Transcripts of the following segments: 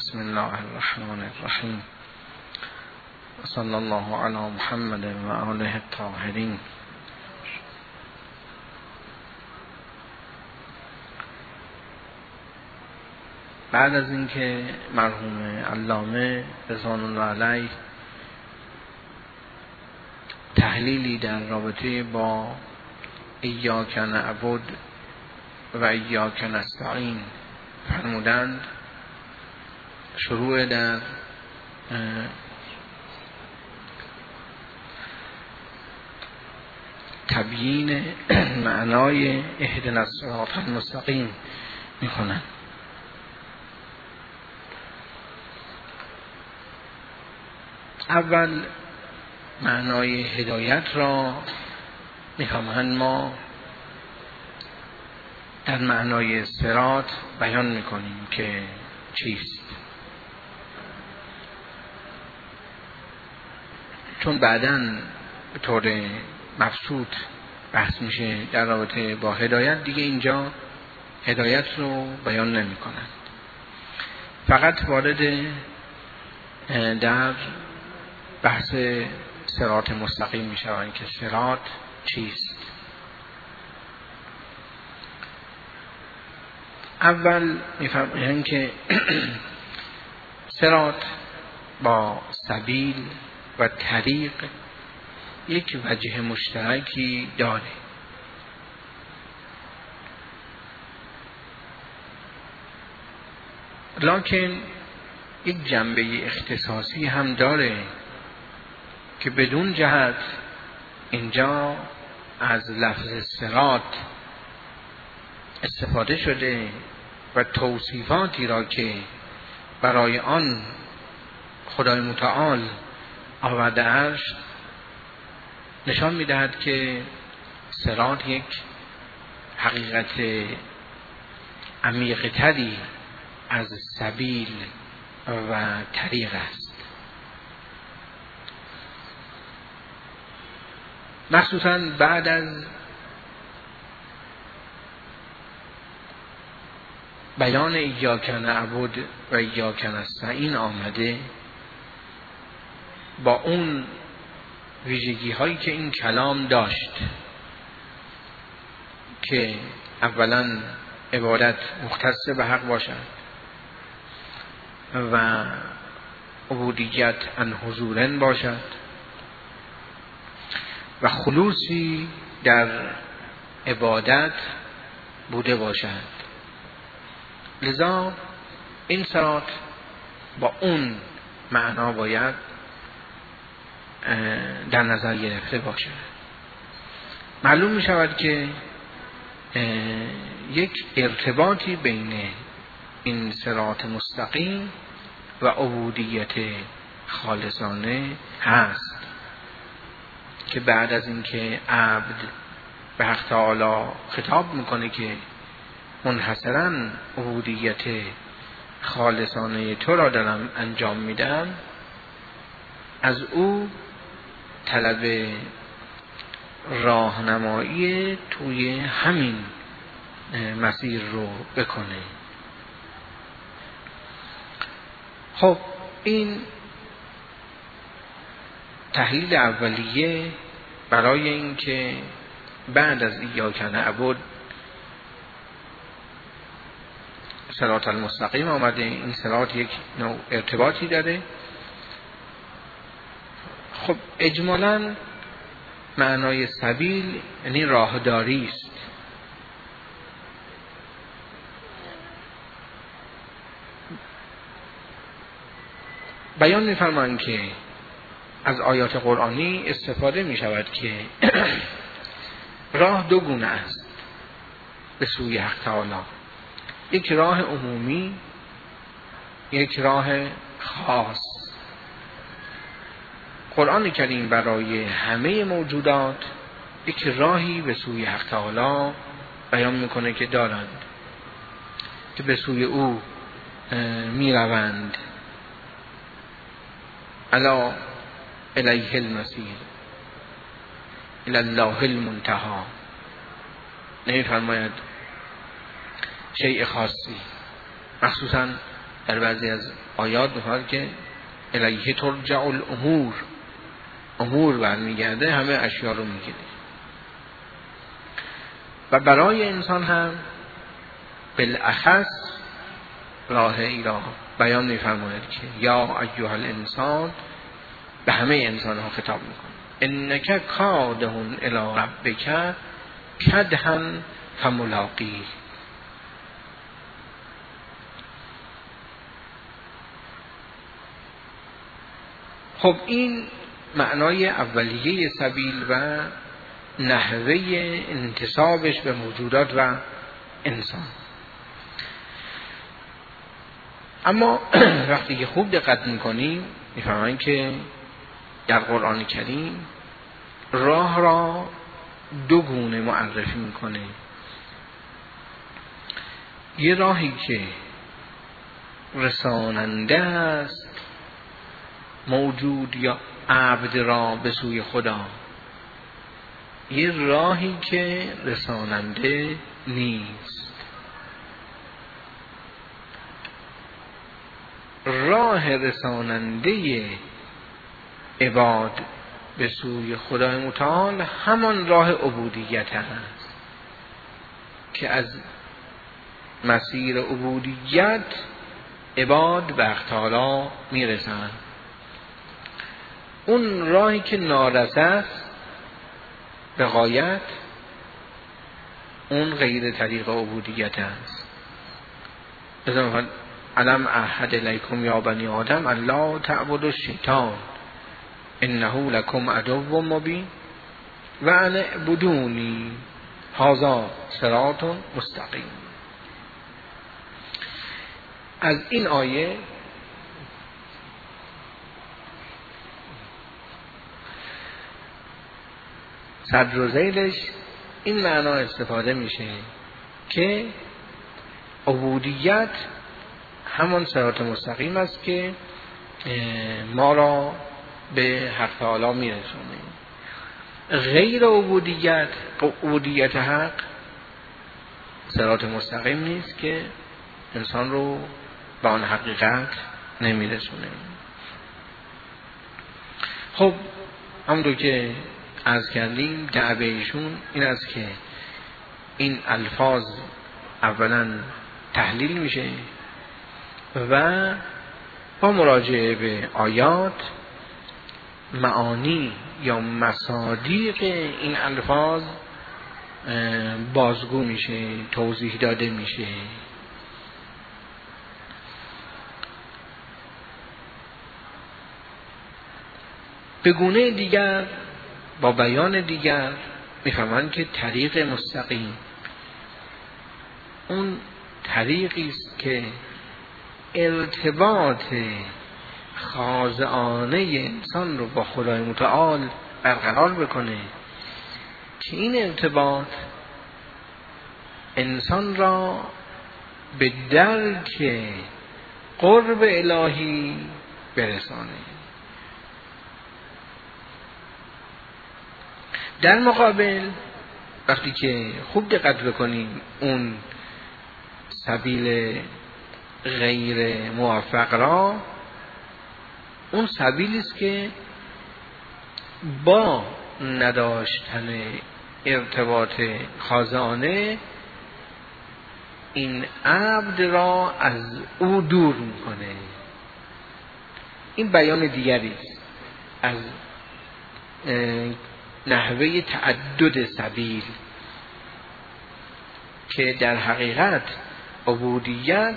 بسم الله الرحمن الرحیم صلی الله علی محمد و آله الطاهرین. بعد از اینکه مرحوم علامه رضوان الله علیه تحلیلی در رابطه با ایاک نعبد و ایاک نستعین فرمودند، شروع در تبیین معنای اهدنا الصراط المستقیم میکنند. اول معنای هدایت را میخواهند ما در معنای صراط بیان میکنیم که چیست، چون بعداً به طور مبسوط بحث میشه در رابطه با هدایت، دیگه اینجا هدایت رو بیان نمی کنند، فقط وارد در بحث صراط مستقیم می شوند که صراط چیست. اول میفهمند که صراط با سبیل و طریق یک وجه مشترکی داره، لکن یک جنبه اختصاصی هم داره که بدون جهت اینجا از لفظ صراط استفاده شده و توصیفاتی را که برای آن خدای متعال آورده است نشان می‌دهد که صراط یک حقیقت عمیق‌تری از سبیل و طریق است. مخصوصاً بعد از بیان ایاک نعبد و ایاک نستعین آمده با اون ویژگی هایی که این کلام داشت که اولا عبادت مختص به حق باشد و عبودیت عن حضورن باشد و خلوصی در عبادت بوده باشد. لذا این صراط با اون معنا باید در نظر گرفته باشد. معلوم می شود که یک ارتباطی بین این صراط مستقیم و عبودیت خالصانه هست که بعد از اینکه عبد به حق تعالی خطاب میکنه که منحصراً عبودیت خالصانه تو را دارم انجام میدم، از او طلب راهنمایی توی همین مسیر رو بکنه. خب این تحلیل اولیه برای اینکه بعد از ایاک نعبد صراط المستقیم آمده. این صراط یک نوع ارتباطی داره. خب اجمالاً معنای سبیل یعنی راهداری است. بیان می‌فرمایند که از آیات قرآنی استفاده می شود که راه دو گونه است به سوی حق تعالی، یک راه عمومی، یک راه خاص. قرآن کریم برای همه موجودات یک راهی به سوی حق تعالی بیان میکنه که دارند، که به سوی او می روند. الا الیه المصیر الی الله المنتهی. نمی فرماید شیء خاصی، مخصوصا در بعضی از آیات می‌فرماید که الیه ترجع الامور، امور برمیگرده، همه اشیا رو میگیره. و برای انسان هم بالاخص راه ای را بیان می‌فرماید که یا ایها الانسان، به همه انسان ها خطاب میکنه، انک کادحون الی ربک کدحا فملاقیه. خب این معنای اولیه سبیل و نحوه انتسابش به موجودات و انسان. اما وقتی که خوب دقت میکنیم میفهمیم که در قرآن کریم راه را دو گونه معرفی میکنه. یه راهی که رساننده است موجود یا عبد را به سوی خدا، یه راهی که رساننده نیست. راه رساننده عباد به سوی خدای متعال همان راه عبودیت است که از مسیر عبودیت عباد به حق تعالی میرسند. اون راهی که نارسه است به غایت، اون غیر طریق عبودیت است. مثلا الم اعهد الیکم یا بنی آدم الا تعبدوا الشیطان انه لکم عدو مبین و ان اعبدونی هذا صراط مستقیم. از این آیه صدر و ذیلش این معنا استفاده میشه که عبودیت همان صراط مستقیم است که ما را به حق تعالی میرسونه. غیر عبودیت، عبودیت حق صراط مستقیم نیست که انسان رو به آن حقیقت نمیرسونه. خب همونطور که عرض کردیم دعوه ایشون این است که این الفاظ اولا تحلیل میشه و با مراجعه به آیات معانی یا مصادیق این الفاظ بازگو میشه، توضیح داده میشه. به گونه دیگر با بیان دیگر میفهمند که طریق مستقیم اون طریقی است که ارتباط خاضعانه انسان رو با خدای متعال برقرار بکنه که این ارتباط انسان را به درک قرب الهی برسانه. در مقابل وقتی که خوب دقت بکنیم اون سبیل غیر موفق را، اون سبیلی است که با نداشتن ارتباط خاضعانه این عبد را از او دور میکنه. این بیان دیگری است از نحوه تعدد سبیل که در حقیقت عبودیت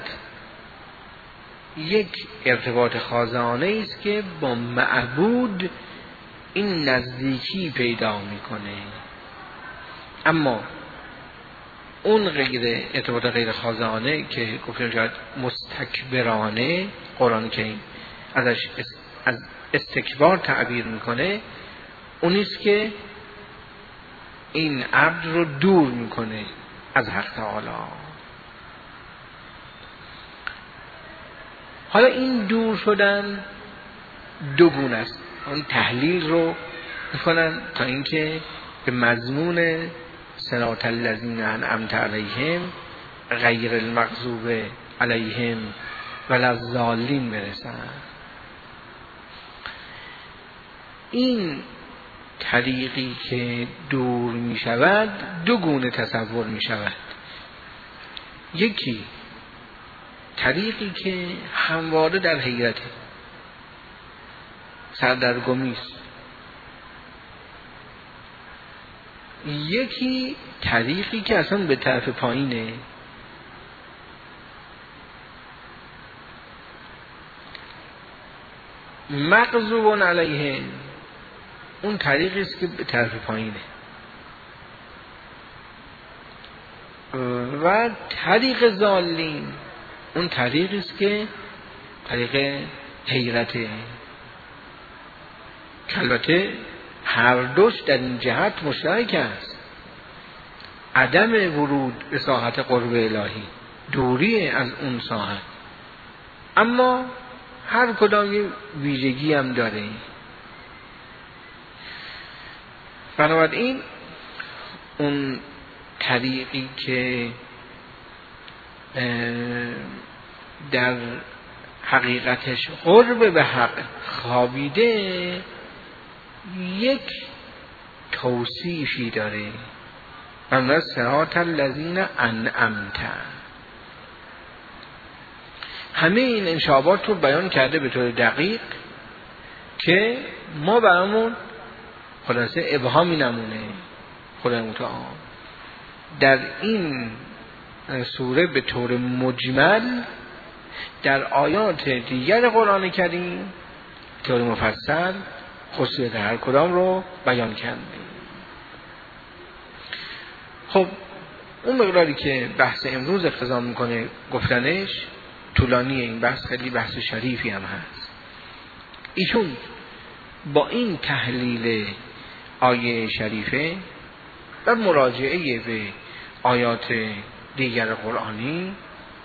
یک ارتباط خاضعانه است که با معبود این نزدیکی پیدا میکنه. اما اون غیر ارتباط غیر خاضعانه که گفتیم شاید مستکبرانه، قرآن کریم ازش از استکبار تعبیر میکنه، اونیست که این عبد رو دور میکنه از حق تعالی. حالا این دور شدن دو گونه است. اون تحلیل رو میکنن تا اینکه به مضمون صراط الذین انعمت علیهم غیر المغضوب علیهم وللضالین برسن. این طریقی که دور می شود دو گونه تصور می شود. یکی طریقی که همواره در حیرته، سردرگمیست. یکی طریقی که اصلا به طرف پایینه. مغضوب علیه اون طریقی است که به طرف پایینه و طریق ضالین اون طریقی است که طریق حیرته. البته هر دوش در این جهت مشترک است، عدم ورود به ساحت قرب الهی، دوری از اون ساحت، اما هر کدام یه ویژگی هم داره. بنابراین اون طریقی که در حقیقتش قرب به حق خوابیده یک توصیفی داره، اما صراط الذین انعمت. همه این انشابات رو بیان کرده به طور دقیق که ما برامون خلاصه ابهامی نمونه. خدای متعال در این سوره به طور مجمل در آیات دیگر قرآن کریم طور مفصل خصوصیت هر کدام رو بیان کرده. خب اون مقداری که بحث امروز اقتضا میکنه گفتنش طولانی، این بحث خیلی بحث شریفی هم هست. ایشون با این تحلیل آیه شریفه و مراجعه به آیات دیگر قرآنی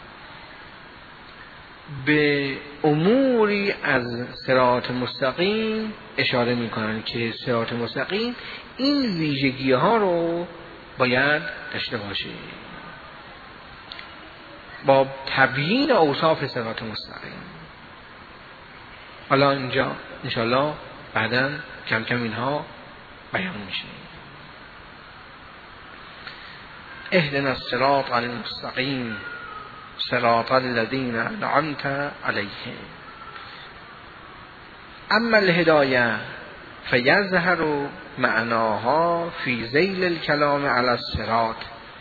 به اموری از صراط مستقیم اشاره میکنن که صراط مستقیم این ویژگی ها رو باید داشته باشه، با تبیین اوصاف صراط مستقیم. حالا اینجا انشالله بعدا کم کم اینها بیان میشه. اهدنا الصراط المستقیم صراط الذین انعمت علیهم. اما الهدایه فیظهر معناها فی ذیل الکلام علی الصراط.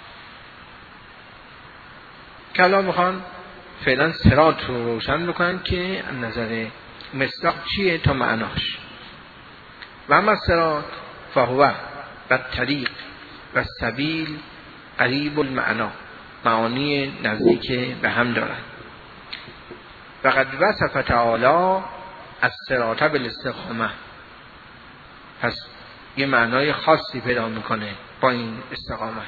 کلام میخوان فعلا صراط رو روشن بکنن که نظر مصداق چیه تا معناش. و اما الصراط فهو و طریق و سبیل قریب المعنا، معانی نزدیک به هم دارن. و قد وصف تعالی الصراط بالاستقامه، پس یه معنای خاصی پیدا میکنه با این استقامت.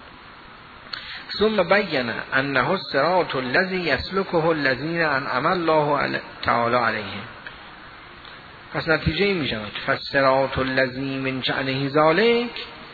ثم بین انه الصراط الذی یسلکه الذین انعم الله تعالی علیهم. پس نتیجه این میشود فالصراط الذی من شأنه ذلک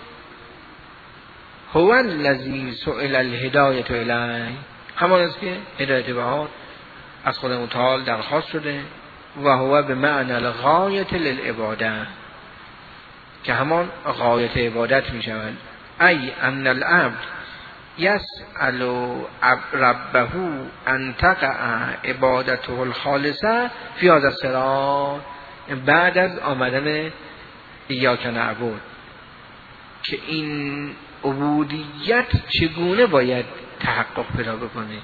هو الذی سئل الهدایة الیه. همان است که هدایت بهار از خدا متعال درخواست شده و هو به معنی الغایة للعباده، که همان غایت عبادت می شود. ای ان العبد یسأل ربه ان تقع عبادته الخالصه فی هذا الصراط، بعد از آمدن ایاک نعبد، که این عبودیت چگونه باید تحقق پیدا بکنه.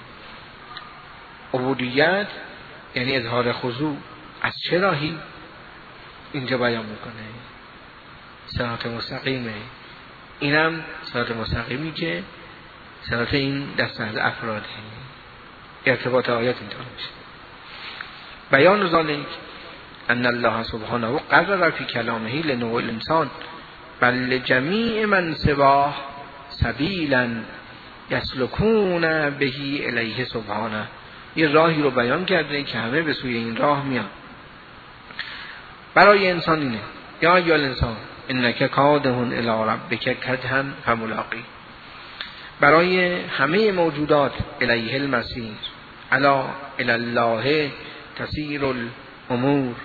عبودیت یعنی اظهار خضوع، از چه راهی اینجا بیان میکنه؟ صراط مستقیمه. اینم صراط مستقیمی که صراط این دسته از افراده. ارتباط آیات اینطور میشه. بیان ذالک ان الله سبحانه قرر فی کلامه لنوع الانسان بل لجمیع من سواه سبیلا یسلکون بهی الیه سبحانه. یه راهی رو بیان کرده که همه به سوی این راه میان. برای انسان اینه یا ایها الانسان انک کادحون الی ربک کدحا فملاقی. برای همه موجودات الیه المسیر، الا الی الله تسیر الامور.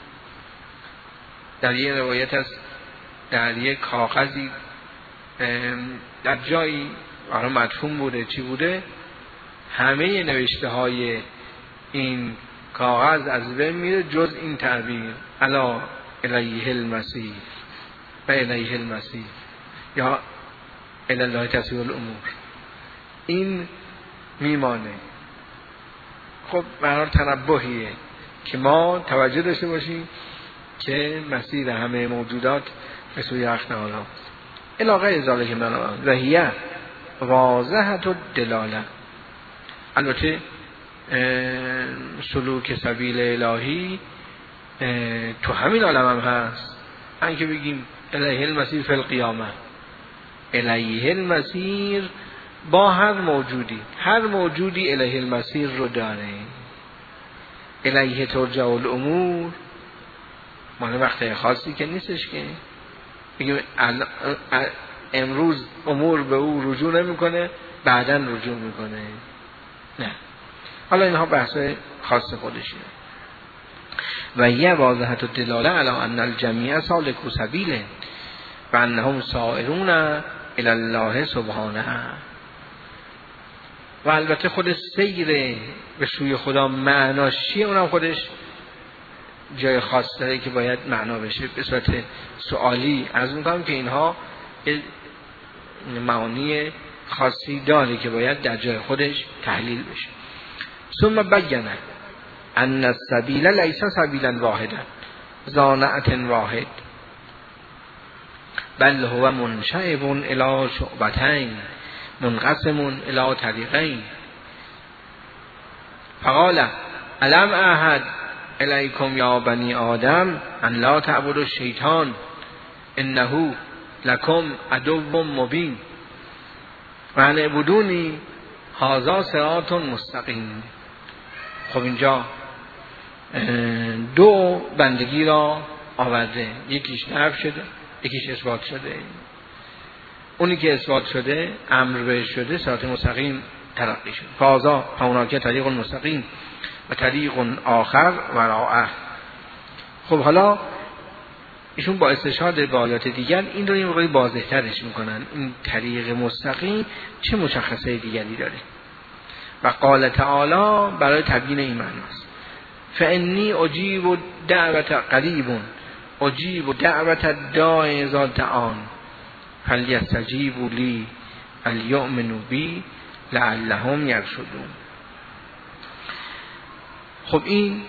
در یه روایت است در یک کاغذی در جایی مدفون بوده چی بوده، همه نوشته های این کاغذ از بین میره جز این تعبیر الا الیه المسیر و الیه المسیر یا الی الله تسیر الامور، این میمانه. خب برای تنبهیه که ما توجه داشته باشیم که مسیر همه موجودات به سوی حق تعالی است. علاقه ذالک من وهیه واضحه الدلاله. البته سلوک سبیل الهی تو همین عالم هم هست. اینکه بگیم الیه المسیر فی القیامه، الیه المسیر با هر موجودی الیه المسیر رو داره. الیه ترجع الامور مال وقت خاصی که نیستش که بگیم امروز امور به او رجوع نمیکنه بعداً رجوع میکنه، نه. حالا اینها بحث خاص خودشه. و یه واضحة الدلاله علی ان الجمیع سالکو سبیله و انهم سائرون الی الله سبحانه. و البته خود سیر به سوی خدا معناش چیه، اونم خودش جای خاص داره که باید معنا بشه. به صورت سوالی عرض میکنم که اینها معانی خاصی داره که باید در جای خودش تحلیل بشه. ثم بیانه ان السبیل لیس سبیلا واحدا ذانعت واحد بل هو منشعب الی شعبتین منقسم الی طریقین. فقال الم اعهد الیکم یا بنی آدم ان لا تعبدوا الشیطان انه لکم عدو مبین و ان اعبدونی هذا صراط مستقیم. خب اینجا دو بندگی را آورده، یکیش نفی شده یکیش اثبات شده. اونی که اثبات شده امر بهش شده صراط مستقیم تلقی شده. فازا هناک طریق مستقیم و طریق آخر وراءه. خب حالا ایشون با استشهاد به آیات دیگر این رو یه مقداری واضح‌ترش میکنن، این طریق مستقیم چه مشخصه دیگری داره. و قال تعالی برای تبیین این معناست فانی اجیب دعوت قریب اجیب دعوت الداع اذا دعان فلیستجیبوا لی ولیؤمنوا بی لعلهم یرشدون. خب این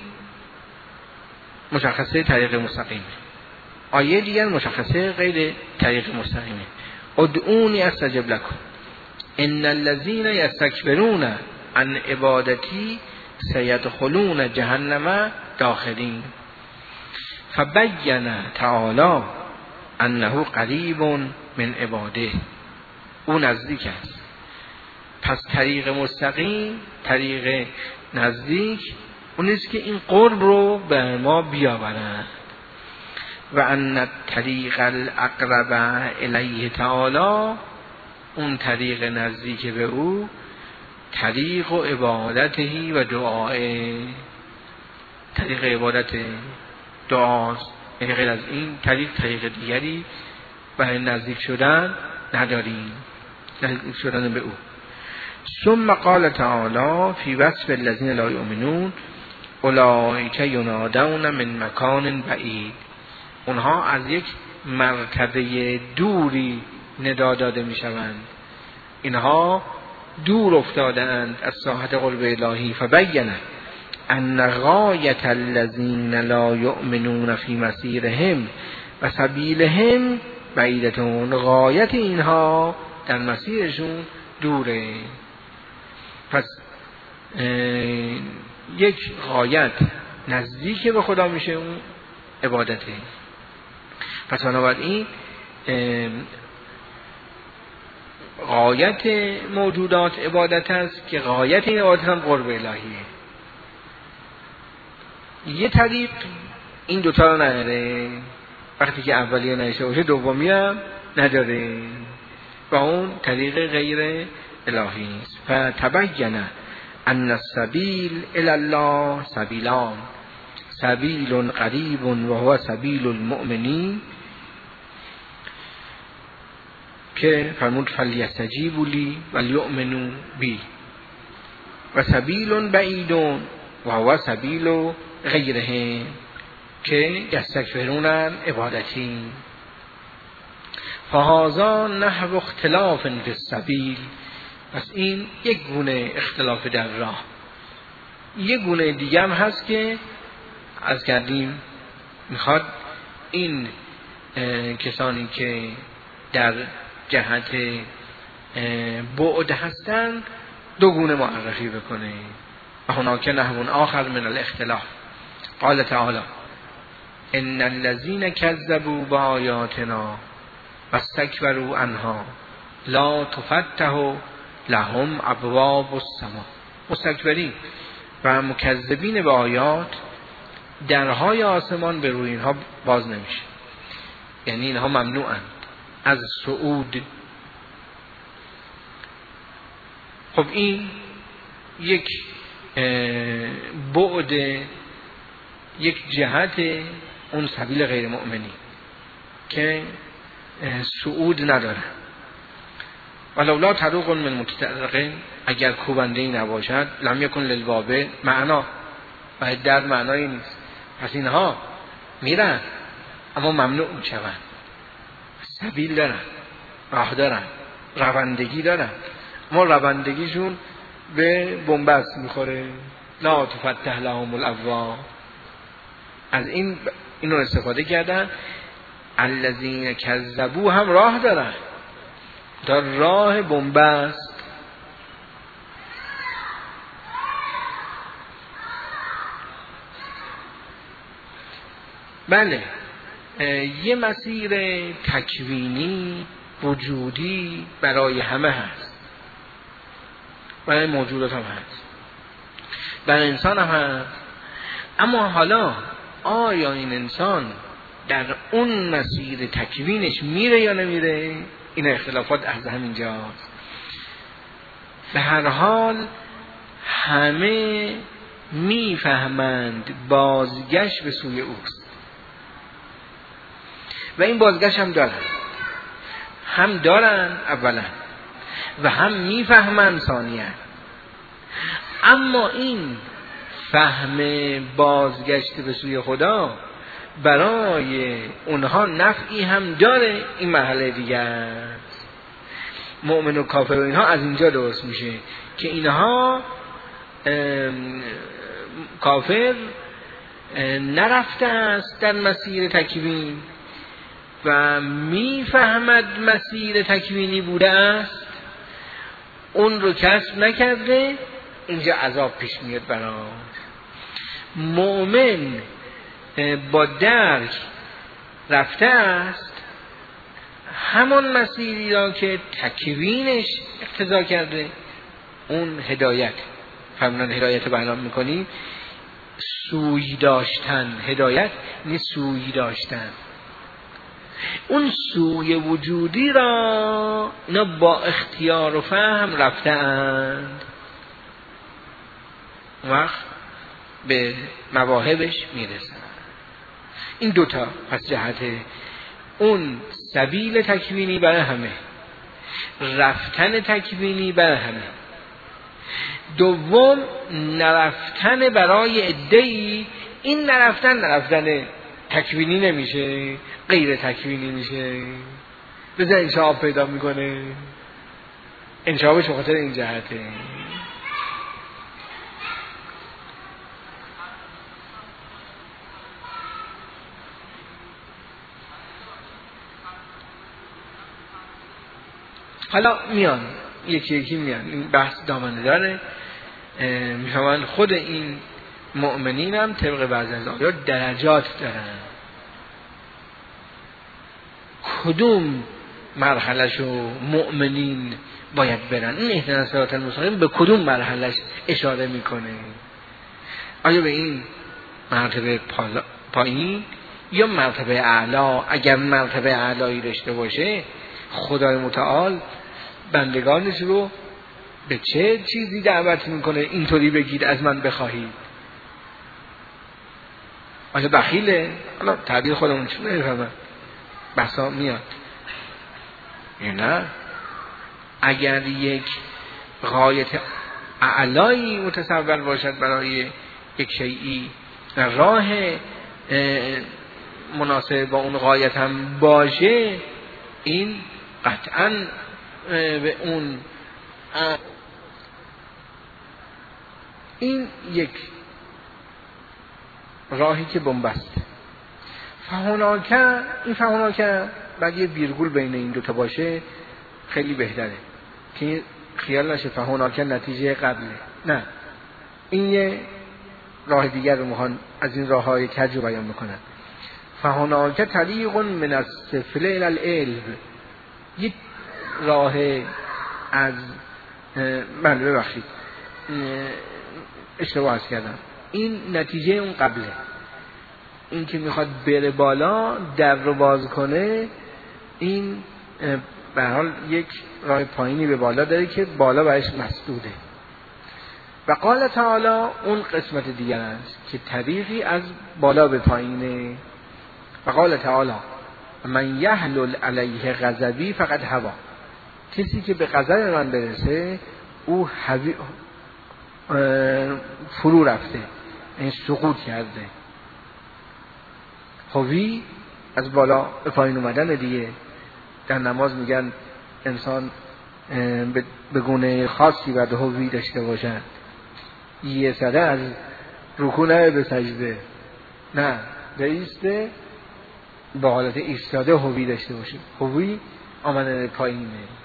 مشخصه طریق مستقیمه. آیه دیگر مشخصه غیر طریق مستقیمه. ادعونی استجب لکم ان الذين یستکبرون عن عبادتی سیدخلون جهنم داخلین. فبین تعالی انه قریب من عباده، او نزدیک است. پس طریق مستقیم، طریق نزدیک اون نیست که این قرب رو به ما بیاورند. و ان طریق الاقرب الیه تعالی، اون طریق نزدیک به او طریق و عبادتی و دعای، طریق عبادت دعاست. یعنی غیر از این طریق دیگری برای نزدیک شدن نداریم، نزدیک شدن به او. ثم قال تعالی فی وصف الذین لا یؤمنون اولئک ینادون من مکان بعید. اونها از یک مرتبه دوری ندا داده می شوند، اینها دور افتادند از ساحت قرب الهی. فبینه ان غایت الذین لا یؤمنون فی مسیرهم و سبیلهم بعیدتون، غایت اینها در مسیرشون دوره. پس یک غایت نزدیک به خدا میشه اون عبادته. پس بنابراین غایت موجودات عبادت است که غایت این عبادت هم قرب الهیه. یه طریق این دوتا رو نداره، وقتی که اولیه نشه باشه دومی هم نداره و اون طریق غیر الهی است. فتبینه ان السبیل الی الله سبیلان، سبیل قریب و هو سبیل المؤمنین، که فرمود فلیستجیبوا لی ولیؤمنوا بی، و سبیل بعید و هو سبیل غیرهم که یستکبرون عن عبادتی. فهذا نحو اختلاف فی السبیل، پس این یک گونه اختلاف در راه. یک گونه دیگه هم هست که از کردیم میخواد این کسانی که در جهت بعد هستند دو گونه معرفی بکنه. و هناک نحو آخر من الاختلاف. قال تعالی ان الذين كذبوا بآیاتنا واستكبروا عنها لا تفتح لهم ابواب السماء. مستکبرین و مکذبین به آیات درهای آسمان به روی اینها باز نمیشه، یعنی اینها ممنوعند از صعود. خب این یک بعد، یک جهت اون سبیل غیر مؤمنی که صعود نداره. ولولا طریق من متطرقین، اگر کوبنده ای نباشد، لم یکن للباب معنا، و در معنایی نیست. پس اینها میرن اما ممنوع میشوند. سبیل دارن، راه دارن، روندگی دارن، اما روندگیشون به بنبست میخوره. لا تفتح لهم الابواب. از اینو استفاده کردن. الذین کذبوا هم راه دارن، در راه بنبست. بله، یه مسیر تکوینی وجودی برای همه هست، برای موجودات هم هست، برای انسان هم هست. اما حالا آیا این انسان در اون مسیر تکوینش میره یا نمیره؟ این اختلافات از همینجاست. به هر حال همه میفهمند بازگشت به سوی اوست و این بازگشت هم دارن اولا و هم میفهمند ثانیاً. اما این فهم بازگشت به سوی خدا برای اونها نفعی هم داره. این مرحله دیگه است. مؤمن و کافر و اینها از اینجا درست میشه که اینها کافر نرفته است در مسیر تکوین و میفهمد مسیر تکوینی بوده است، اون رو کسب نکرده، اینجا عذاب پیش میاد براش. مؤمن با درک رفته است همان مسیری را که تکوینش اقتضا کرده، اون هدایت. فرمودن هدایت بیان میکنیم سوی داشتن. هدایت نیست سوی داشتن. اون سوی وجودی را اینا با اختیار و فهم رفتند، وقت به مواهبش میرسن. این دوتا پس جهت اون سبیل تکوینی برای همه، رفتن تکوینی برای همه. دوم نرفتن برای عده‌ای. این نرفتن تکوینی نمیشه، غیر تکوینی میشه. بذار انشاء پیدا میکنه. انشاءش به خاطر این جهته. حالا میان یکی یکی میان، این بحث دامنه داره. میفهمن خود این مؤمنین هم طبق بعضی از آیات درجات دارن. کدوم مرحلهشو مؤمنین باید برن؟ این اهدنا الصراط المستقیم به کدوم مرحلهش اشاره میکنه؟ آیا به این مرتبه پایین یا مرتبه اعلا؟ اگر مرتبه اعلایی داشته باشه، خدای متعال بندگانش رو به چه چیزی دعوت میکنه اینطوری بگید از من بخواهید؟ آیا بخیله؟ حالا تعبیر خودمون چون نمیفهمم بسا میاد یا نه. اگر یک غایت اعلایی متصور باشد برای یک شیئی، راه مناسب با اون غایت هم باشه، این قطعاً به اون این یک راهی که بنبست. این فهوناکه بعد یه ویرگول بین این دوتا باشه خیلی بهتره که خیال نشه فهوناکه نتیجه قبله. نه، این یه راه دیگر رو میخوان از این راه های کج رو بیان میکنن. فهوناکه طریق من السفل الی العلم، یک راه از ببخشید اشتباه کردم، این نتیجه اون قبله. این که میخواد بره بالا در رو باز کنه، این به هر حال یک راه پایینی به بالا داره که بالا برایش مسدوده. و قال تعالی اون قسمت دیگر است که طریقی از بالا به پایینه. و قال تعالی من یحلل علیه غضبی فقد هوا، کسی که به غضب من برسه او فرو رفته، این سقوط کرده. هوی از بالا به پایین اومدن دیگه. در نماز میگن انسان به گونه خاصی باید هوی داشته باشد، یه سده از رکوع نه به سجده، نه ایسته با حالت ایستاده هوی داشته باشه. هوی آمدن پایینه.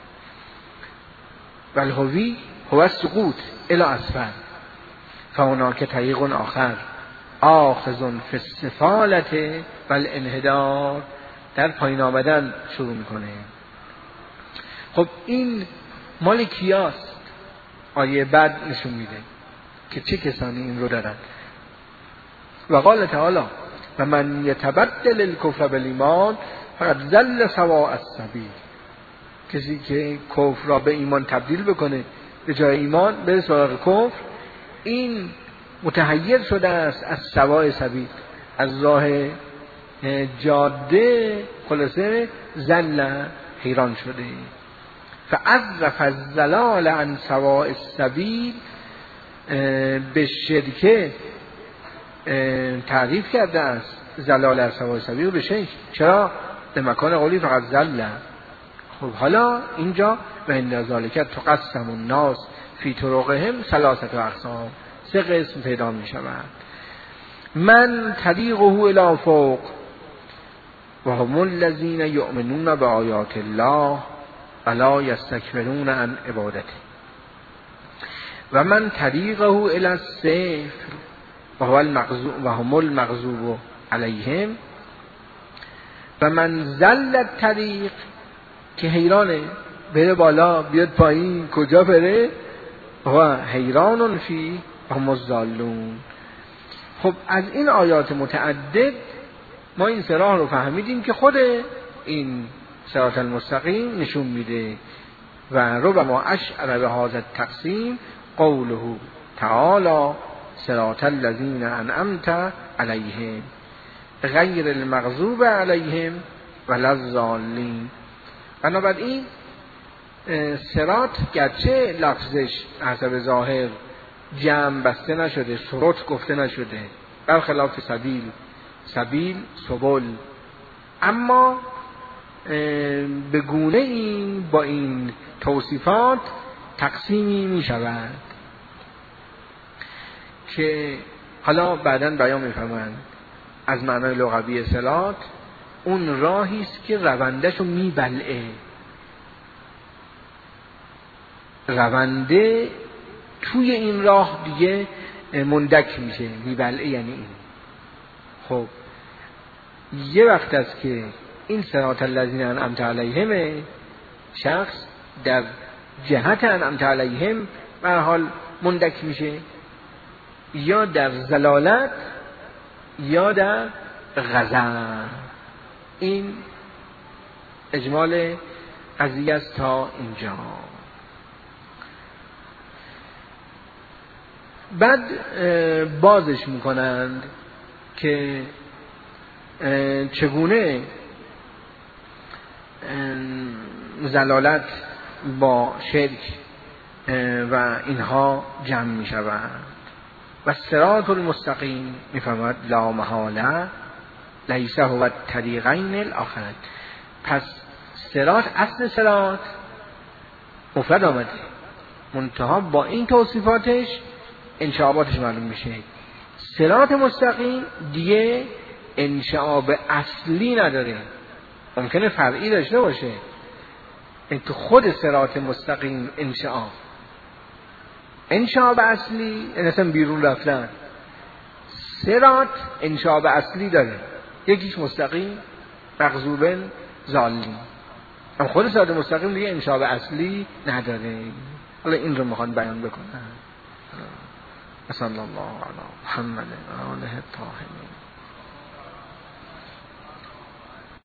ولی هوی هو سقوط الی اسفل. فهناک طریق آخر آخذ فی السفالة و الانحدار، در پایین آمدن شروع میکنه. خب این مال کیاست؟ آیه بعد نشون میده که چه کسانی این رو دارن. و قال تعالی و من یتبدل الکفر بالایمان فقد ضل سواء السبیل، کسی که کفر را به ایمان تبدیل بکنه، به جای ایمان به سراغ کفر، این متحیر شده است از سواء سبیل، از راه جاده، خلاصه ضل حیران شده. فعرف الضلال عن سواء السبیل، به شرکه تعریف کرده است ضلال از سواء السبیل به شرک. چرا؟ به مکان قولی فقط ضل. خب حالا اینجا و ان ذالک تقسم الناس فی طرقهم ثلاثه اقسام، سه قسم پیدا می شود. من طریقه الی فوق و هم الذین یؤمنون بآیات الله ولا یستکبرون عن عبادته. و من طریقه الی الصفر و هم المغضوب علیهم. و من زل الطریق، که حیرانه بره بالا بیاد پایین، کجا بره؟ و حیران فی و هم الضالون. خب از این آیات متعدد ما این سه راه رو فهمیدیم که خود این صراط المستقیم نشون میده. و ربما اشعر به هذا التقسیم قوله تعالی صراط الذین انعمت علیهم غیر المغضوب علیهم ولا الضالین. بنابراین صراط گرچه لفظش حسب ظاهر جمع بسته نشده، سرات گفته نشده، برخلاف سبیل سبل، اما به گونه این با این توصیفات تقسیمی می شود که حالا بعداً بیان می فرمند. از معنای لغوی صراط اون راهی است که روندهشو می بلعه، رونده توی این راه دیگه مندک میشه، میبلعه یعنی این. خب یه وقت است که این صراط الذین انعمت علیهم شخص در جهت انعمت علیهم به هر حال مندک میشه، یا در ضلالت یا در غضب. این اجمال قضیه است تا اینجا. بعد بازش میکنند که چگونه ضلالت با شرک و اینها جمع می شود. و صراط المستقیم می فرماید لا محاله لیس هو الطریقین الاخرین. پس صراط، اصل صراط مفرد آمده، منتها با این توصیفاتش انشعاباتش معلوم میشه. صراط مستقیم دیگه انشعاب اصلی نداره، ممکنه فرعی داشته باشه، این تو خود صراط مستقیم انشعاب اصلی اصلا بیرون رفتن. صراط انشعاب اصلی داره، یکیش مستقیم مغضوبن ضالین، اما خود صراط مستقیم دیگه انشعاب اصلی نداره. حالا این رو میخوان بیان بکنن. صلی الله علی محمد و آله الطاهرین.